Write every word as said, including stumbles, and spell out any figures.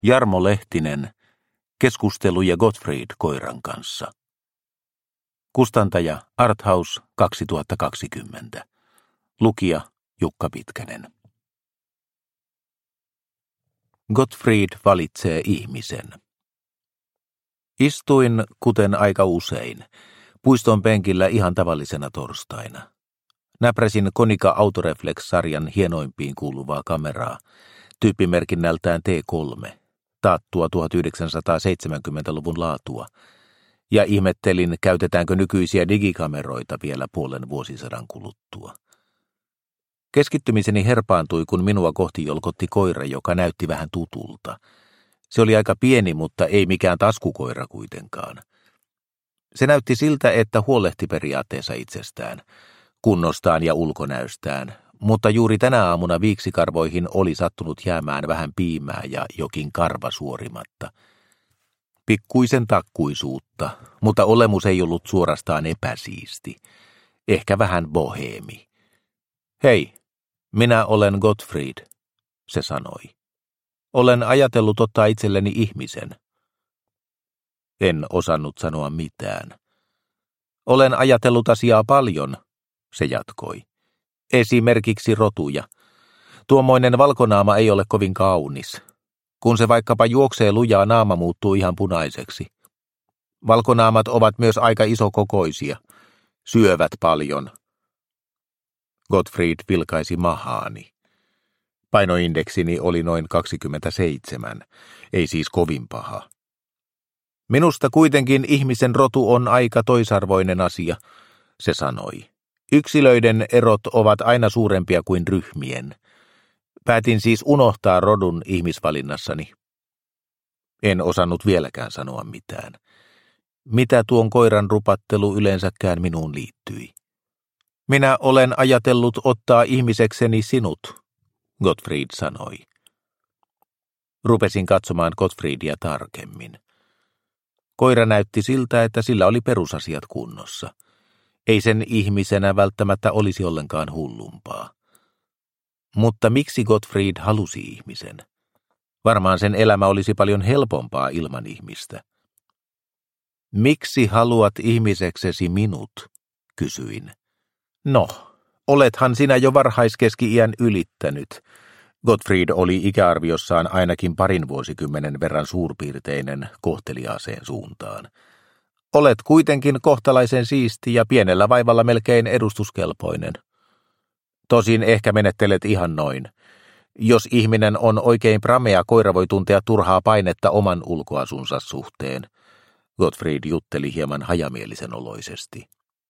Jarmo Lehtinen, keskusteluja Gottfried koiran kanssa. Kustantaja Arthouse kaksituhattakaksikymmentä. Lukija Jukka Pitkänen. Gottfried valitsee ihmisen. Istuin, kuten aika usein, puiston penkillä ihan tavallisena torstaina. Näpräsin Konica Autoreflex-sarjan hienoimpiin kuuluvaa kameraa, tyyppimerkinnältään T kolme, taattua tuhatyhdeksänsataaseitsemänkymmentäluvun laatua, ja ihmettelin, käytetäänkö nykyisiä digikameroita vielä puolen vuosisadan kuluttua. Keskittymiseni herpaantui, kun minua kohti jolkotti koira, joka näytti vähän tutulta. Se oli aika pieni, mutta ei mikään taskukoira kuitenkaan. Se näytti siltä, että huolehti periaatteessa itsestään, kunnostaan ja ulkonäöstään, mutta juuri tänä aamuna viiksikarvoihin oli sattunut jäämään vähän piimää ja jokin karva suorimatta. Pikkuisen takkuisuutta, mutta olemus ei ollut suorastaan epäsiisti. Ehkä vähän boheemi. Hei, minä olen Gottfried, se sanoi. Olen ajatellut ottaa itselleni ihmisen. En osannut sanoa mitään. Olen ajatellut asiaa paljon, se jatkoi. Esimerkiksi rotuja. Tuommoinen valkonaama ei ole kovin kaunis. Kun se vaikkapa juoksee lujaa, naama muuttuu ihan punaiseksi. Valkonaamat ovat myös aika isokokoisia. Syövät paljon. Gottfried vilkaisi mahaani. Painoindeksini oli noin kaksikymmentäseitsemän, ei siis kovin paha. Minusta kuitenkin ihmisen rotu on aika toisarvoinen asia, se sanoi. Yksilöiden erot ovat aina suurempia kuin ryhmien. Päätin siis unohtaa rodun ihmisvalinnassani. En osannut vieläkään sanoa mitään. Mitä tuon koiran rupattelu yleensäkään minuun liittyi? Minä olen ajatellut ottaa ihmisekseni sinut, Gottfried sanoi. Rupesin katsomaan Gottfriedia tarkemmin. Koira näytti siltä, että sillä oli perusasiat kunnossa. Ei sen ihmisenä välttämättä olisi ollenkaan hullumpaa. Mutta miksi Gottfried halusi ihmisen? Varmaan sen elämä olisi paljon helpompaa ilman ihmistä. Miksi haluat ihmiseksesi minut? Kysyin. No, olethan sinä jo varhaiskeski-iän ylittänyt. Gottfried oli ikäarviossaan ainakin parin vuosikymmenen verran suurpiirteinen kohteliaaseen suuntaan. Olet kuitenkin kohtalaisen siisti ja pienellä vaivalla melkein edustuskelpoinen. Tosin ehkä menettelet ihan noin. Jos ihminen on oikein pramea, koira voi tuntea turhaa painetta oman ulkoasunsa suhteen. Gottfried jutteli hieman hajamielisen oloisesti.